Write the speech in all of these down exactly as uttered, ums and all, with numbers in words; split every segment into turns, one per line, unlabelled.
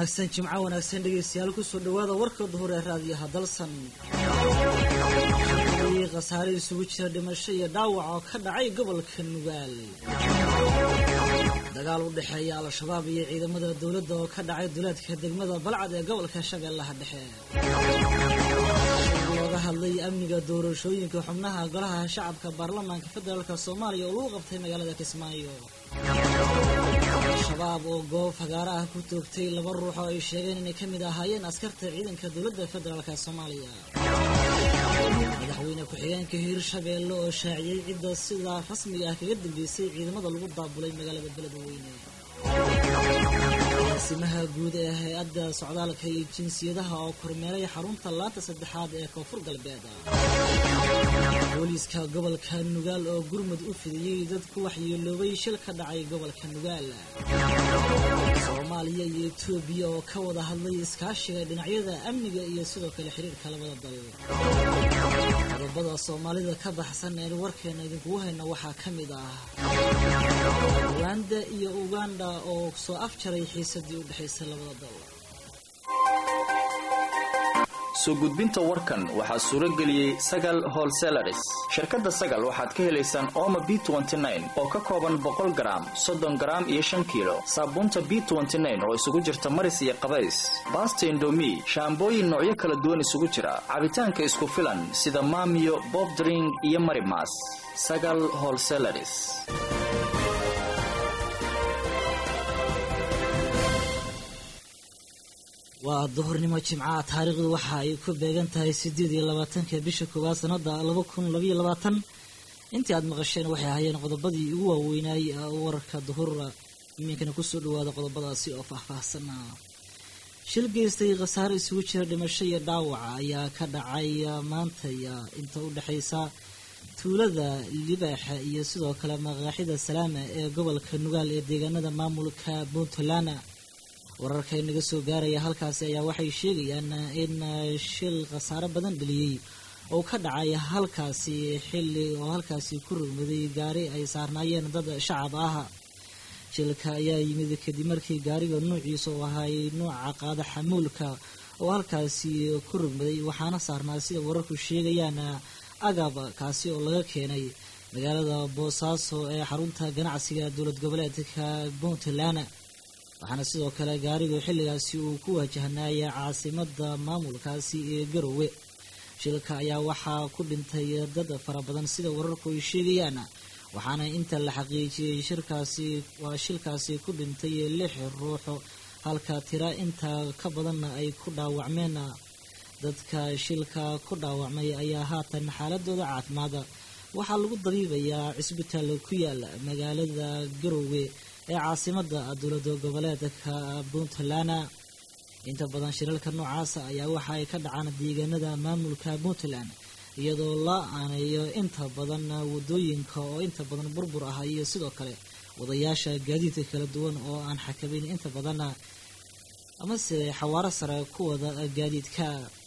wanaagsan jimco wanaagsan dhageystayaal ku soo dhawaada warka duhur ee raadiyaha dalsan khasaare isugu jira dhimasho iyo dhaawac oo ka dhacay gobolka Nugaal dagaal u dhaxeeya al-shabaab iyo ciidamada dawladda oo ka dhacay duleedka degmada Balcad ee gobolka Shabeellaha Dhexe looga hadlay amniga doorashooyinka xubnaha golaha shacabka baarlamaanka federaalka Soomaaliya oo lagu qabtay magaalada Kismaayo shabaab oo goob fagaara ah ku toogtay laba ruux oo ay sheegeen inay ka mid ahaayeen askarta ciidanka dawladda federaalka Soomaaliya madaxweyne ku-xigeenka Hirshabeelle oo shaaciyay cidda sida rasmiga ah kaga dambeysay ciidamada lagu daabulay magaalada Beledweyne simaha guud ee hay'adda socdaalka iyo jinsiyadaha oo kormeeray xarunta laanta saddexaad ee Koonfur Galbeed booliiska gobolka Nugaal oo gurmad u fidiyay dad ku waxyeeloobay shil ka dhacay gobolka Nugaal Soomaaliya iyo Itoobiya oo ka wada hadlay iskaashiga dhinacyada amniga iyo sidoo kale xiriirka labada dal qodobada Soomaalida ka baxsan ee warkeena idinku hayna waxaa ka mid ah Rwanda iyo Uganda oo soo afjaray xiisadii u dhaxaysay labada dal
soo gudbinta warkan waxaa suuro geliyay Sagal Wholesalers shirkadda Sagal waxaad ka helaysaan Omo B twenty nine oo ka kooban boqol gram soddon gram iyo shan kiilo saabuunta B twenty nine oo isugu jirta maris iyo qabays basta indomie shaambooyin noocyo kala duwan isugu jira cabitaanka isku filan sida Maamiyo Bob Drink iyo Marimas Sagal Wholesalers
waa duhurnimo jimcaha taariikhdu waxa ay ku beegan tahay sideed iyo labaatanka bisha koowaad sanada laba kun laba iyo labaatan intii aad maqasheen waxay ahaayeen qodobadii ugu waaweynay warka duhurra iminkana ku soo dhawaada qodobadaasi oo faahfaahsan shil geystay khasaare isugu jira dhimasho iyo dhaawac ayaa ka dhacay maanta inta u dhaxaysa tuulada Libaaxa iyo sidoo kale maqaaxida Salaama ee gobolka Nugaal ee deegaanada maamulka Puntland wararka inaga soo gaaraya halkaas ayaa waxay sheegayaan in shil khasaare badan dhaliyay oo ka dhacay halkaasi xilli oo halkaasi ku rugmaday gaari ay saarnaayeen dad shacab ah shilka ayaa yimid kadib markii gaariga nuuciisa oo ahay nooca qaada xamuulka oo halkaasi ku rugmaday waxaana saarnaa sida wararku sheegayaan agab kaasi oo laga keenay magaalada Boosaaso ee xarunta ganacsiga dowlad goboleedka Puntland waxaana sidoo kale gaarigu xilligaasi uu ku wajahnay caasimadda maamulkaasi ee Garowe shilka ayaa waxaa ku dhintay dad fara badan sida wararku ay sheegayaan waxaana inta la xaqiijiyay shirkaasi waa shilkaasi ku dhintay lix ruux halka tira inta ka badan ay ku dhaawacmeen dadka shilka ku dhaawacmay ayaa haatan xaaladooda caafimaad waxaa lagu dabiibayaa cisbitaal ku yaal magaalada Garowe ee caasimadda dowladda goboleedka Puntland inta badan shiralka noocaas ayaa waxa ay ka dhacaan deegaanada maamulka Puntland iyadoo la aanayo inta badan wadooyinka oo inta badan burbur ah iyo sidoo kale wadayaasha gaadiidka kala duwan oo aan xakameyn inta badan ama si xawaaro sare ku wada gaadiidka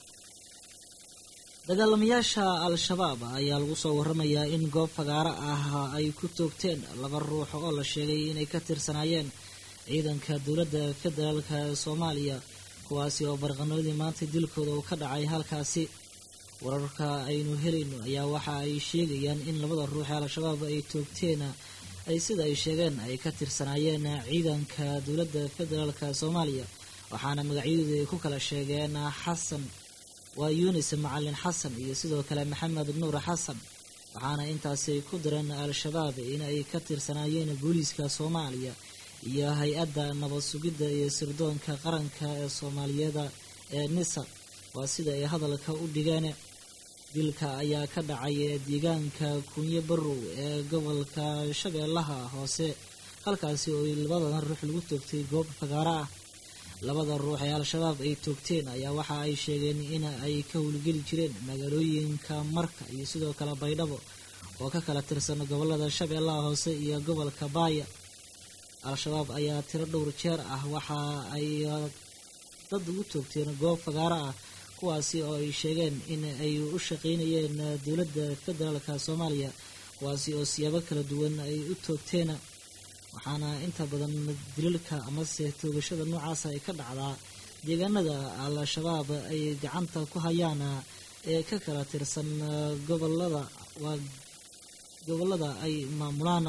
dagaalamayaasha al-shabaab ayaa lagu soo waramayaa in goob fagaara ah ay ku toogteen laba ruux oo la sheegay inay ka tirsanaayeen ciidanka dowladda federaalka Soomaaliya kuwaasi oo barqanadii maanta dilkooda uu ka dhacay halkaasi wararka aynu helayno ayaa waxa ay sheegayaan in labada ruux ee al-shabaab ay toogteen ay sida ay sheegeen ay ka tirsanaayeen ciidanka dowladda federaalka Soomaaliya waxaana magacyadooda ay ku kala sheegeen Xasan waa Yunis Macalin Xasan iyo sidoo kale Maxamed Nuur Xasan waxaana intaasi ku diran al-shabaab in ay ka tirsanaayeen booliiska Soomaaliya iyo hay'adda nabad sugidda iyo sirdoonka qaranka ee Soomaaliyeed ee NISA waa sida ay hadalka u dhigeen dilka ayaa ka dhacay deegaanka Kunye Barrow ee gobolka Shabeellaha Hoose halkaasi oo labada ruux lagu toogtay goob fagaara ah labada ruux ee al-shabaab ay toogteen ayaa waxa ay sheegeen in ay ka howlgeli jireen magaalooyinka Marka iyo sidoo kale Baydhabo oo ka kala tirsan gobolada Shabeellaha Hoose iyo gobolka Baaya al-shabaab ayaa tiro dhowr jeer ah waxa ay dad ugu toogteen goob fagaara ah kuwaasi oo ay sheegeen in ay u shaqeynayeen dowladda federaalka Soomaaliya kuwaasi oo siyaabo kala duwan ay u toogteen waxaana inta badan dilalka amase toogashada noocaasa ay ka dhacdaa deegaanada al-shabaab ay gacanta ku hayaan ee ka kala tirsan gobolada waa gobolada ay maamulaan.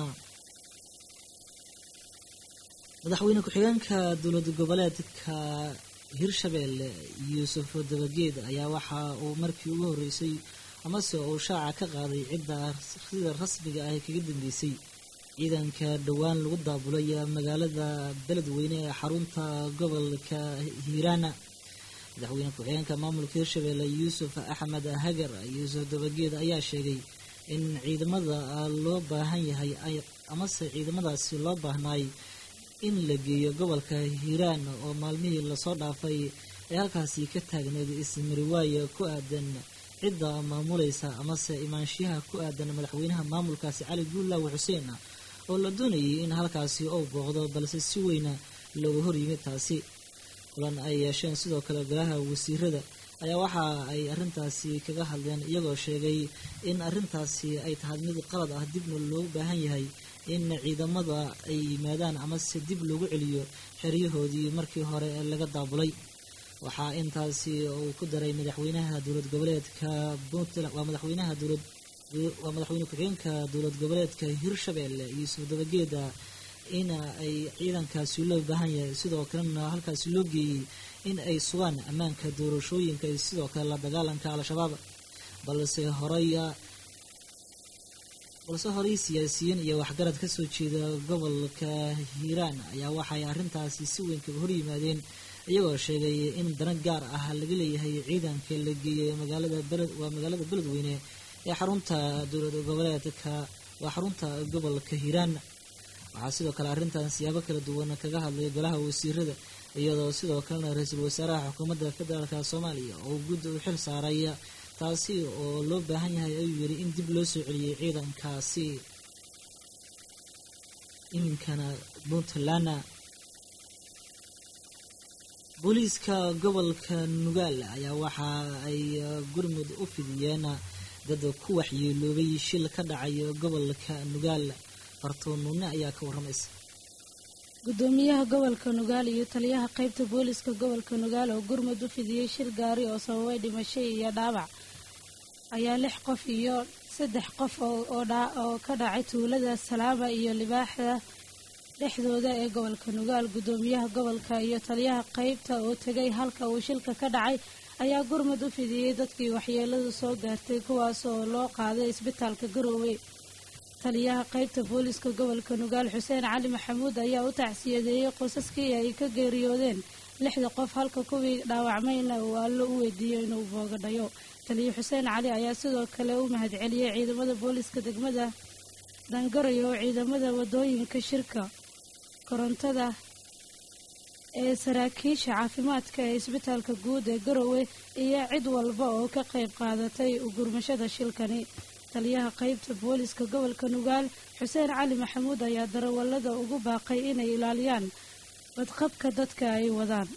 madaxweyne ku-xigeenka dowlad goboleedka hirshabeelle yuusuf dabageed ayaa waxa uu markii ugu horeysay amase uu shaaca ka qaaday cidda sida rasmiga ah kaga dambeysay ciidanka dhowaan lagu daabulay magaalada beledweyne ee xarunta gobolka hiiraana. madaxweyne ku-xigeenka maamulka hirshabeelle yuusuf axmed hagar yuusuf dabageed ayaa sheegay in ciidamada loo baahan yahay amase ciidamadaasi loo baahnaay in la geeyo gobolka hiiraan oo maalmihii lasoo dhaafay ee halkaasi ka taagneed ismariwaaye ku aadan cidda maamulaysa amase imaanshiyaha ku aadan madaxweynaha maamulkaasi cali guulaawe xuseen oo la doonayay in halkaasi uu booqdo balse si weyna looga horyimid taasi. kulan ay yeesheen sidoo kale golaha wasiirada ayaa waxa ay arrintaasi kaga hadleen iyagoo sheegay in arrintaasi ay tahay mid qalad ah dibna loogu baahan yahay in ciidamada ay yimaadaan amase dib loogu celiyo xeryahoodii markii hore laga daabulay. waxaa intaasi uu ku daray madaxweynaha dowlad goboleedka puntland waa madaxweynaha dowlad waa madaxweyne ku-xigeenka dowlad goboleedka hirshabeelle yuusuf dabageeda in ay ciidankaasi loo baahan yahay sidoo kalena halkaasi loo geeyey in ay sugaan ammaanka doorashooyinka iyo sidoo kale la dagaalanka al-shabaab balse horey balse horey siyaasiyiin iyo waxgarad ka soo jeeda gobolka hiiraan ayaa waxay arrintaasi si weyn kaga hor yimaadeen iyagoo sheegay in dana gaar ah laga leeyahay ciidanka la geeyey magaalada beled waa magaalada beledweyne ee xarunta dowlad goboleedka waa xarunta gobolka hiiraan. waxaa sidoo kale arrintan siyaabo kala duwan kaga hadlay golaha wasiirada iyadoo sidoo kalena ra-iisul wasaaraha xukuumadda federaalka soomaaliya oo guddi u xil saaray taasi oo loo baahan yahay ayuu yiri in dib loo soo celiyey ciidankaasi. iminkana puntland booliiska gobolka nugaal ayaa waxa ay gurmud u fidiyeen dad ku waxyeeloobay shil ka dhacay gobolka nugaal. fartuunune ayaa ka waramaysa.
gudoomiyaha gobolka nugaal iyo taliyaha qaybta booliiska gobolka nugaal oo gurmud u fidiyey shil gaari oo sababay dhimasho iyo dhaawac ayaa lix qof iyo saddex qof oo ka dhacay tuulada salaama iyo libaaxda dhexdooda ee gobolka nugaal. gudoomiyaha gobolka iyo taliyaha qaybta oo tegay halka uu shilka ka dhacay ayaa gurmud u fidiyey dadkii waxyeeladu soo gaartay kuwaas oo loo qaaday isbitaalka garoowe. taliyaha qaybta booliiska gobolka nugaal xuseen cali maxamuud ayaa u tacsiyadeeyey qosaskii ay ka geeriyoodeen lixda qof halka kuwii dhaawacmayna uu allo u weydiiyey inuu boogadhayo. taliya xuseen cali ayaa sidoo kale u mahadceliyey ciidamada booliiska degmada dangarayo oo ciidamada wadooyinka shirka korontada ee saraakiisha caafimaadka ee isbitaalka guud ee garoowe iyo cid walba oo ka qayb qaadatay u gurmashada shilkani. taliyaha qaybta booliiska gobolka nugaal xuseen cali maxamuud ayaa darawallada ugu baaqay inay ilaaliyaan badqabka dadka ay wadaan.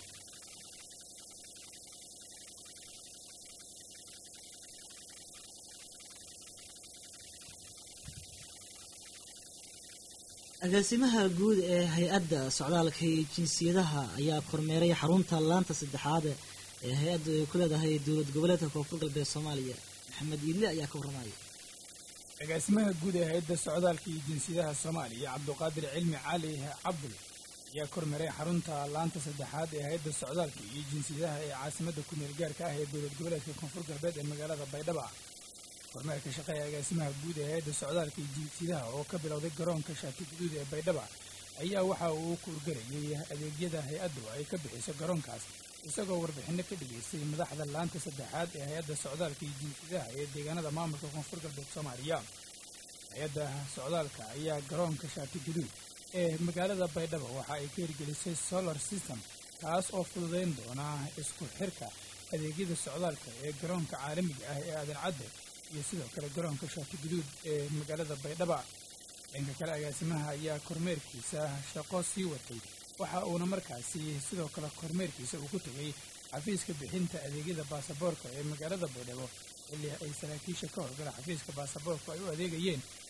agaasimaha guud ee hay-adda socdaalka iyo jinsiyadaha ayaa kormeeray xarunta laanta saddexaad ee hay-addu ay ku leedahay dowlad goboleedka koonfur galbeed soomaaliya. maxamed iile ayaa ka warramaya.
agaasimaha guud ee hay-adda socdaalka iyo jinsiyadaha soomaaliya cabduqaadir cilmi cali cabdul ayaa kormeeray xarunta laanta saddexaad ee hay-adda socdaalka iyo jinsiyadaha ee caasimadda ku-meel gaarka ah ee dowlad goboleedka koonfur galbeed ee magaalada baydhabo. kormeerka shaqeeya agaasimaha guud ee hay-adda socdaalka iyo jinsiyadaha oo ka bilowday garoonka shaati guduud ee baydhabo ayaa waxa uu ku urgarayay adeegyada hay-addu ay ka bixiso garoonkaas isagoo warbixinno ka dhigaystay madaxda laanta saddexaad ee hay-adda socdaalka iyo jinsiyadaha ee deegaanada maamulka koonfur galbeed soomaaliya. hay-adda socdaalka ayaa garoonka shaati guduud ee magaalada baydhabo waxa ay ka hirgelisay solar system kaas oo fududayn doona isku xirka adeegyada socdaalka ee garoonka caalamiga ah ee aadan cadde iyo sidoo kale garoonka shaati guduud ee magaalada baydhabo. dhanka kale agaasimaha ayaa kormeerkiisa shaqo sii watay waxa uuna markaasi sidoo kale kormeerkiisa uu ku tegay xafiiska bixinta adeegyada baasaboorka ee magaalada baydhabo xilli ay saraakiisha ka howlgala xafiiska baasaboorka ay u adeegayeen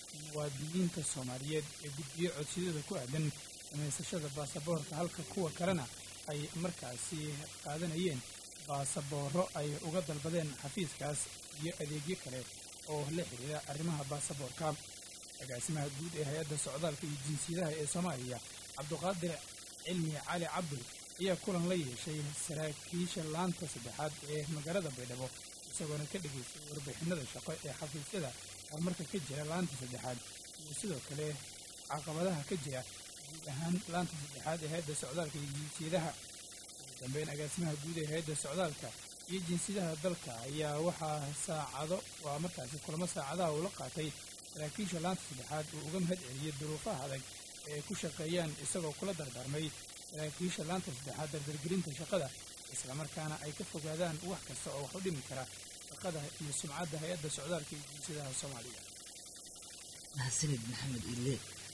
muwaadiniinta soomaaliyeed ee gudbiyo codsiyada ku aadan samaysashada baasaboorka halka kuwa kalena ay markaasi qaadanayeen baasaboorro ay uga dalbadeen xafiiskaas iyo adeegyo kale oo la xidhiira arrimaha baasaboorka. agaasimaha guud ee hay-adda socdaalka iyo jinsiyadaha ee soomaaliya cabduqaadir cilmi cali cabdul ayaa kulan la yeeshay saraakiisha laanta saddexaad ee magaalada baydhabo isagoona ka dhegaystay warbixinada shaqo ee xafiisyada horumarka ka jira laanta saddexaad iyo sidoo kale caqabadaha ka jira guud ahaan laanta saddexaad ee hay-adda socdaalka iyo jinsiyadaha. ugu dambeyn agaasimaha guud ee hay-adda socdaalka iyo jinsiyadaha dalka ayaa waxaa saacado waa markaasi kulamo saacadaha uu la qaatay saraakiisha laanta saddexaad uu uga mahad celiyey duruufaha adag ee ku shaqeeyaan isagoo kula dardaarmay saraakiisha laanta saddexaad dardargelinta shaqada islamarkaana ay ka fogaadaan wax kasta oo wax u dhimi kara shaqada iyo sumcadda hay-adda socdaalka iyo jinsiyadaha soomaaliya.
mahadsanid maxamed ile.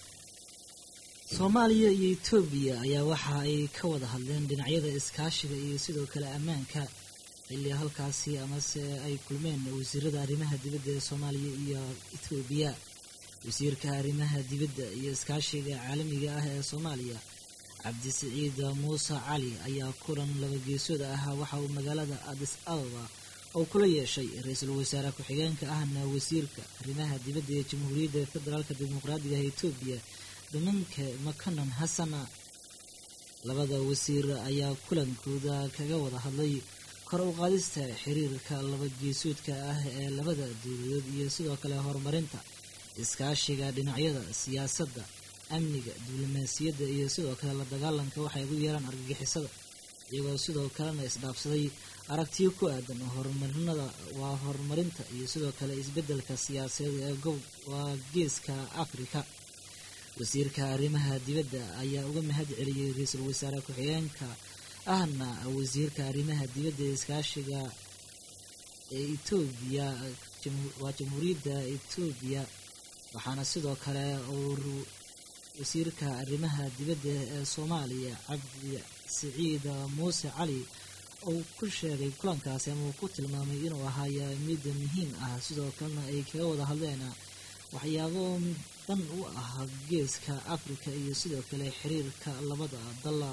soomaaliya iyo etoobiya ayaa waxa ay ka wada hadleen dhinacyada iskaashiga iyo sidoo kale ammaanka xilli halkaasi amase ay kulmeen wasiirada arrimaha dibadda ee soomaaliya iyo etoobiya. wasiirka arrimaha dibadda iyo iskaashiga caalamiga ah ee soomaaliya cabdisiciid muuse cali ayaa kulan laba geesood ahaa waxa uu magaalada adis ababa oo kula yeeshay ra-iisul wasaare ku-xigeenka ahna wasiirka arrimaha dibadda ee jamhuuriyadda federaalka dimuqraadiga ee etoobiya dominke makanan hasana. labada wasiir ayaa kulankooda kaga wada hadlay kor u qaadista xiriirka laba geesoodka ah ee labada dowladood iyo sidoo kale horumarinta iskaashiga dhinacyada siyaasadda, amniga, diblomaasiyadda iyo sidoo kale la dagaalanka waxay ugu yeeraan argagixisada, iyagoo sidoo kalena isdhaafsaday aragtiyo ku aadan horumarinada waa horumarinta iyo sidoo kale isbeddelka siyaasadeed ee gob waa geeska afrika. wasiirka arrimaha dibadda ayaa uga mahad celiyey ra-iisul wasaare ku-xigeenka ahna wasiirka arrimaha dibadda ee iskaashiga ee etoobiya waa jamhuuriyadda etoobiya. waxaana sidoo kale uu wasiirka arrimaha dibadda ee soomaaliya cabdi siciid muuse cali uu ku sheegay kulankaasi ama uu ku tilmaamay inuu ahaaya mid muhiim ah sidoo kalena ay kaga wada hadleen waxyaabo dan u ah geeska afrika iyo sidoo kale xiriirka labada dal.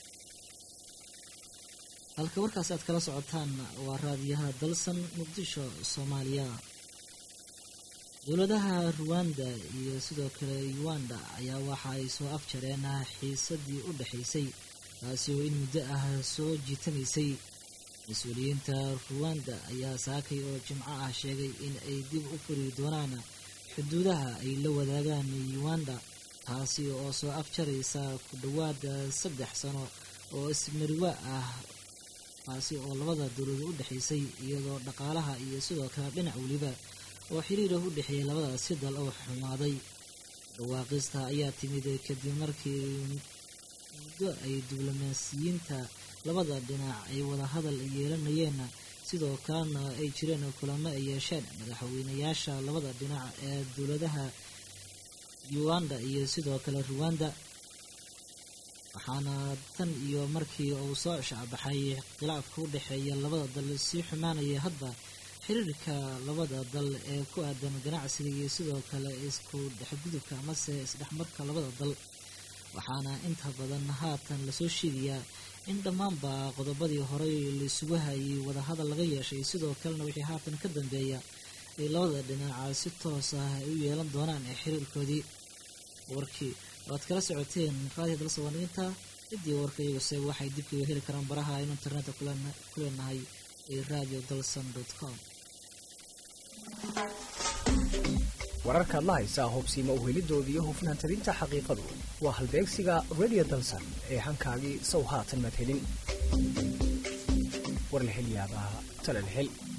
halka warkaasi aad kala socotaan waa raadiyaha dalsan muqdisho soomaaliya. dowladaha ruwanda iyo sidoo kale uganda ayaa waxa ay soo afjareen xiisadii u dhexaysay taasi oo in muddo ah soo jiitamaysay. mas-uuliyiinta ruwanda ayaa saakay oo jimco ah sheegay in ay dib u furi doonaan xuduudaha ay la wadaagaan uganda taasi oo soo afjaraysa ku dhowaada saddex sano oo ismariwa ah taasi oo labada dowladood u dhexaysay iyadoo dhaqaalaha iyo sidoo kale dhinac weliba oo xiriira u dhexeeyay labadaasi dal oo xumaaday. dhawaaqista ayaa timid kadib markii muddo ay diblomaasiyiinta labada dhinac ay wada hadal yeelanayeen sidoo kalena ay jireen kulamo ay yeesheen madaxweynayaasha labada dhinac ee dowladaha uganda iyo sidoo kale ruwanda. waxaana tan iyo markii uu soo shacbaxay khilaafka u dhexeeya labada dal sii xumaanaya hadda xiriirka labada dal ee ku aadan ganacsiga iyo sidoo kale isku dhexgudubka amase isdhexmarka labada dal. waxaana inta badan haatan lasoo sheegayaa in dhammaanba qodobadii horey laisugu hayay wadahadal laga yeeshay sidoo kalena wixii haatan ka dambeeya ay labada dhinaca si toos ah ay u yeelan doonaan ee xiriirkoodii. warkii waad kala socoteen raadiyo dalsa waaniginta ciddii warka iyaguse waxay dibkiga heli karaan baraha aynu internetka ku leenahay ee radio dalsan dot com.
wararkaad la haysaa hubsiima u helidooda iyo hufnaan talinta xaqiiqadu waa halbeegsiga radio dalsan ee hankaagii sow haatan madhelin war la hel yaabaa tala la hel.